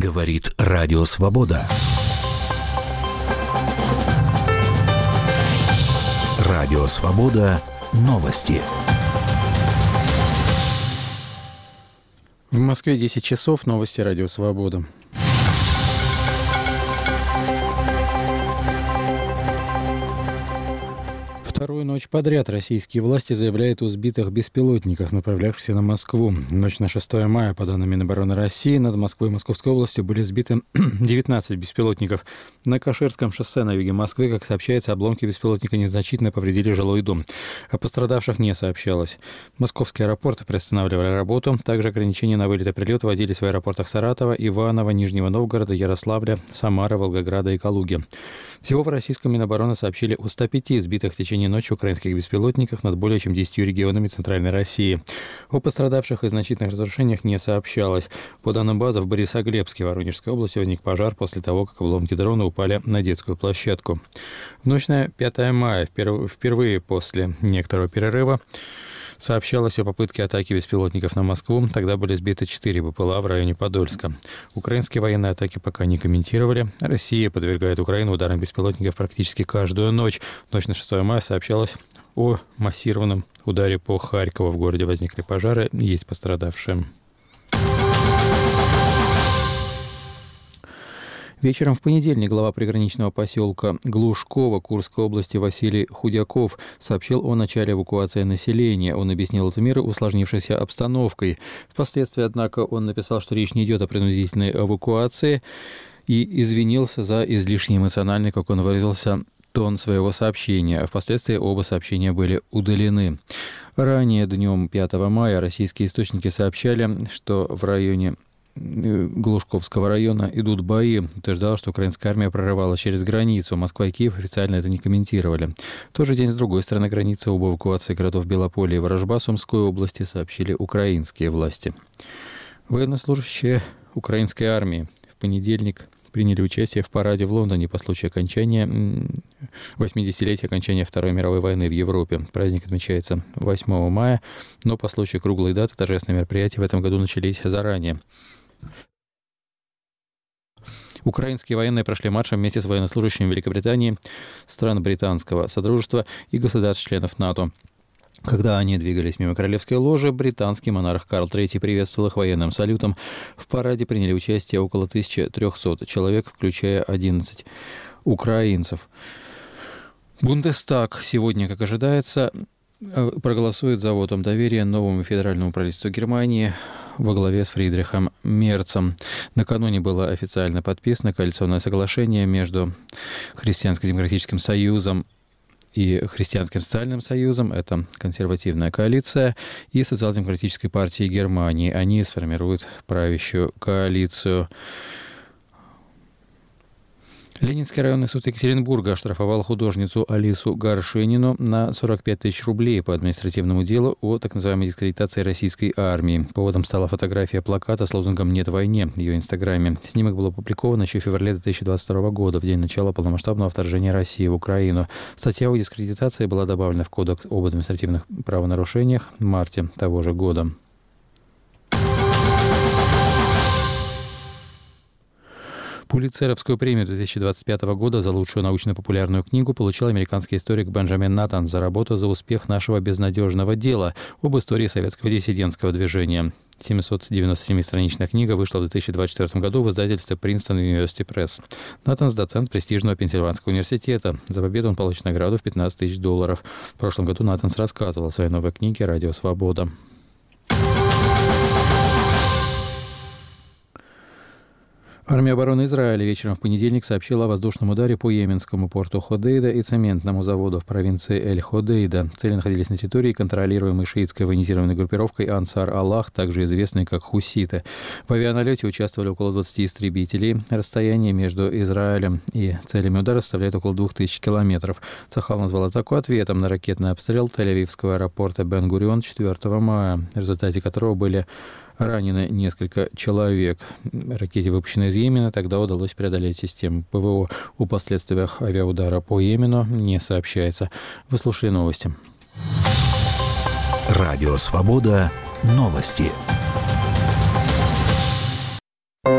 Говорит Радио Свобода. Радио Свобода. Новости. В Москве 10 часов. Новости Радио Свобода. Вторую ночь подряд российские власти заявляют о сбитых беспилотниках, направлявшихся на Москву. В ночь на 6 мая, по данным Минобороны России, над Москвой и Московской областью были сбиты 19 беспилотников. На Каширском шоссе на юге Москвы, как сообщается, обломки беспилотника незначительно повредили жилой дом. О пострадавших не сообщалось. Московские аэропорты приостанавливали работу. Также ограничения на вылет и прилет вводились в аэропортах Саратова, Иваново, Нижнего Новгорода, Ярославля, Самары, Волгограда и Калуги. Всего в российском Минобороны сообщили о 105 сбитых в течение ночи украинских беспилотниках над более чем 10 регионами Центральной России. О пострадавших и значительных разрушениях не сообщалось. По данным базы, в Борисоглебске, Воронежской области, возник пожар после того, как обломки дрона упали на детскую площадку. В ночь на 5 мая, впервые после некоторого перерыва, сообщалось о попытке атаки беспилотников на Москву. Тогда были сбиты 4 БПЛА в районе Подольска. Украинские военные атаки пока не комментировали. Россия подвергает Украину ударам беспилотников практически каждую ночь. В ночь на 6 мая сообщалось о массированном ударе по Харькову. В городе возникли пожары, есть пострадавшие. Вечером в понедельник глава приграничного поселка Глушково Курской области Василий Худяков сообщил о начале эвакуации населения. Он объяснил эту меру усложнившейся обстановкой. Впоследствии, однако, он написал, что речь не идет о принудительной эвакуации и извинился за излишне эмоциональный, как он выразился, тон своего сообщения. Впоследствии оба сообщения были удалены. Ранее, днем 5 мая, российские источники сообщали, что в районе Глушковского района идут бои. Утверждал, что украинская армия прорывалась через границу. Москва и Киев официально это не комментировали. В тот же день с другой стороны границы об эвакуации городов Белополе и Ворожба Сумской области сообщили украинские власти. Военнослужащие украинской армии в понедельник приняли участие в параде в Лондоне по случаю окончания 80-летия окончания Второй мировой войны в Европе. Праздник отмечается 8 мая, но по случаю круглой даты торжественные мероприятия в этом году начались заранее. Украинские военные прошли маршем вместе с военнослужащими Великобритании, стран британского содружества и государств-членов НАТО. Когда они двигались мимо королевской ложи, британский монарх Карл III приветствовал их военным салютом. В параде приняли участие около 1300 человек, включая 11 украинцев. Бундестаг сегодня, как ожидается, проголосует за вотом доверия новому федеральному правительству Германии во главе с Фридрихом Мерцем. Накануне было официально подписано коалиционное соглашение между Христианско-демократическим союзом и Христианским социальным союзом, это консервативная коалиция, и Социал-демократической партией Германии. Они сформируют правящую коалицию. Ленинский районный суд Екатеринбурга оштрафовал художницу Алису Горшенину на 45 тысяч рублей по административному делу о так называемой дискредитации российской армии. Поводом стала фотография плаката с лозунгом «Нет войне» в ее инстаграме. Снимок был опубликован еще в феврале 2022 года, в день начала полномасштабного вторжения России в Украину. Статья о дискредитации была добавлена в Кодекс об административных правонарушениях в марте того же года. Пулитцеровскую премию 2025 года за лучшую научно-популярную книгу получил американский историк Бенджамин Натан за работу «За успех нашего безнадежного дела» об истории советского диссидентского движения. 797-страничная книга вышла в 2024 году в издательстве Princeton University Press. Натанс – доцент престижного Пенсильванского университета. За победу он получит награду в $15 тысяч. В прошлом году Натанс рассказывал о своей новой книге «Радио Свобода». Армия обороны Израиля вечером в понедельник сообщила о воздушном ударе по йеменскому порту Ходейда и цементному заводу в провинции Эль-Ходейда. Цели находились на территории, контролируемой шиитской военизированной группировкой Ансар-Аллах, также известной как хуситы. В авианалете участвовали около 20 истребителей. Расстояние между Израилем и целями удара составляет около 2000 километров. Цахал назвал атаку ответом на ракетный обстрел Тель-Авивского аэропорта Бен-Гурион 4 мая, в результате которого были ранены несколько человек. Ракете, выпущенной из Йемена, тогда удалось преодолеть систему ПВО. О последствиях авиаудара по Йемену не сообщается. Вы слушали новости. Радио Свобода. Новости.